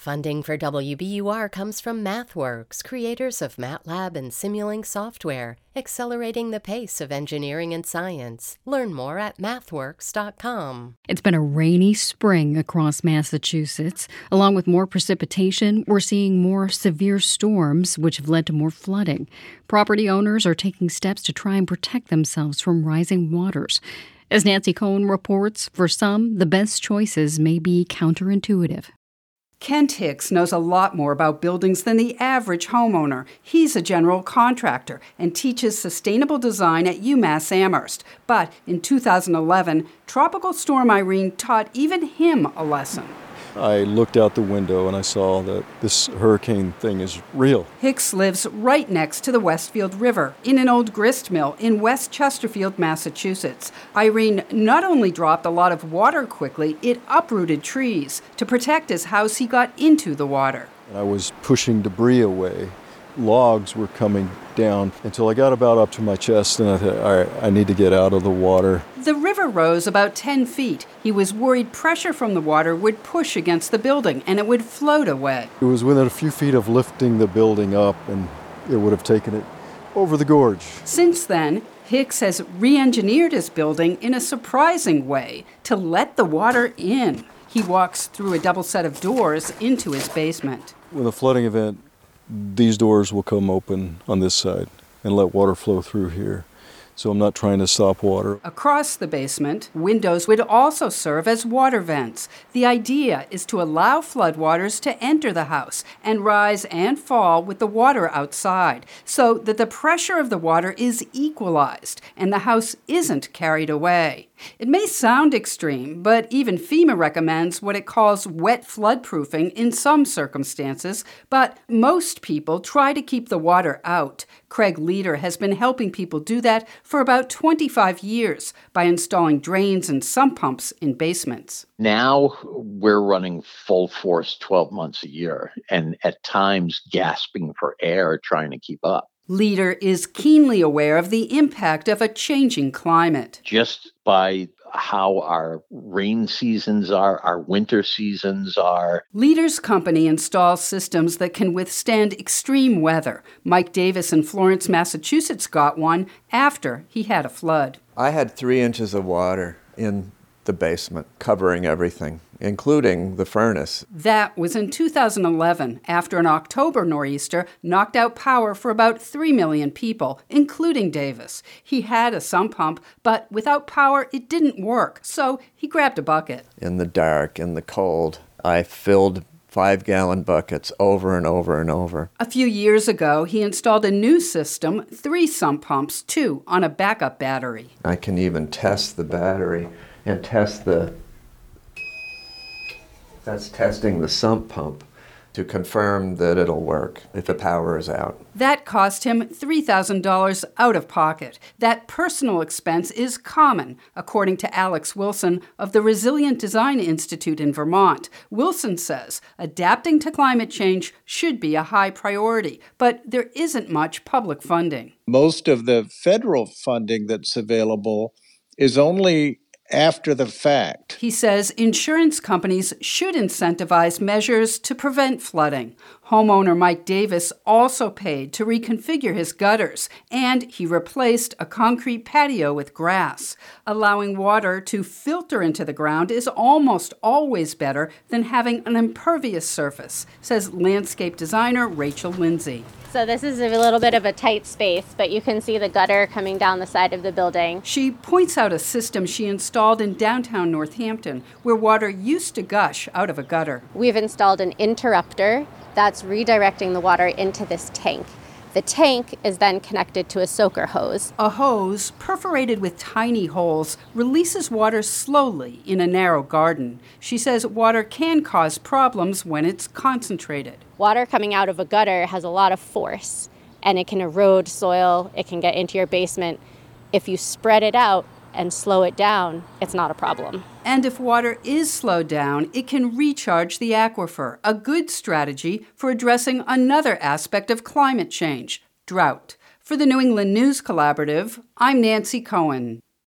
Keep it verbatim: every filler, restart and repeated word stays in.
Funding for W B U R comes from MathWorks, creators of MATLAB and Simulink software, accelerating the pace of engineering and science. Learn more at mathworks dot com. It's been a rainy spring across Massachusetts. Along with more precipitation, we're seeing more severe storms, which have led to more flooding. Property owners are taking steps to try and protect themselves from rising waters. As Nancy Cohen reports, for some, the best choices may be counterintuitive. Kent Hicks knows a lot more about buildings than the average homeowner. He's a general contractor and teaches sustainable design at UMass Amherst. But in two thousand eleven, Tropical Storm Irene taught even him a lesson. I looked out the window and I saw that this hurricane thing is real. Hicks lives right next to the Westfield River in an old grist mill in West Chesterfield, Massachusetts. Irene not only dropped a lot of water quickly, it uprooted trees. To protect his house, he got into the water. I was pushing debris away. Logs were coming down until I got about up to my chest, and I thought, all right, I need to get out of the water. The river rose about ten feet. He was worried pressure from the water would push against the building and it would float away. It was within a few feet of lifting the building up, and it would have taken it over the gorge. Since then, Hicks has re-engineered his building in a surprising way to let the water in. He walks through a double set of doors into his basement. With a flooding event, these doors will come open on this side and let water flow through here. So I'm not trying to stop water. Across the basement, windows would also serve as water vents. The idea is to allow floodwaters to enter the house and rise and fall with the water outside, so that the pressure of the water is equalized and the house isn't carried away. It may sound extreme, but even FEMA recommends what it calls wet floodproofing in some circumstances, but most people try to keep the water out. Craig Leader has been helping people do that for about twenty-five years by installing drains and sump pumps in basements. Now we're running full force twelve months a year, and at times gasping for air trying to keep up. Leader is keenly aware of the impact of a changing climate. Just by how our rain seasons are, our winter seasons are. Leader's company installs systems that can withstand extreme weather. Mike Davis in Florence, Massachusetts got one after he had a flood. I had three inches of water in the basement, covering everything, including the furnace. That was in two thousand eleven, after an October nor'easter knocked out power for about three million people, including Davis. He had a sump pump, but without power, it didn't work, so he grabbed a bucket. In the dark, in the cold, I filled five-gallon buckets over and over and over. A few years ago, he installed a new system, three sump pumps, two on a backup battery. I can even test the battery and test the, that's testing the sump pump to confirm that it'll work if the power is out. That cost him three thousand dollars out of pocket. That personal expense is common, according to Alex Wilson of the Resilient Design Institute in Vermont. Wilson says adapting to climate change should be a high priority, but there isn't much public funding. Most of the federal funding that's available is only after the fact. He says insurance companies should incentivize measures to prevent flooding. Homeowner Mike Davis also paid to reconfigure his gutters, and he replaced a concrete patio with grass. Allowing water to filter into the ground is almost always better than having an impervious surface, says landscape designer Rachel Lindsay. So this is a little bit of a tight space, but you can see the gutter coming down the side of the building. She points out a system she installed in downtown Northampton, where water used to gush out of a gutter. We've installed an interrupter that's redirecting the water into this tank. The tank is then connected to a soaker hose. A hose, perforated with tiny holes, releases water slowly in a narrow garden. She says water can cause problems when it's concentrated. Water coming out of a gutter has a lot of force, and it can erode soil, it can get into your basement. If you spread it out and slow it down, it's not a problem. And if water is slowed down, it can recharge the aquifer, a good strategy for addressing another aspect of climate change, drought. For the New England News Collaborative, I'm Nancy Cohen.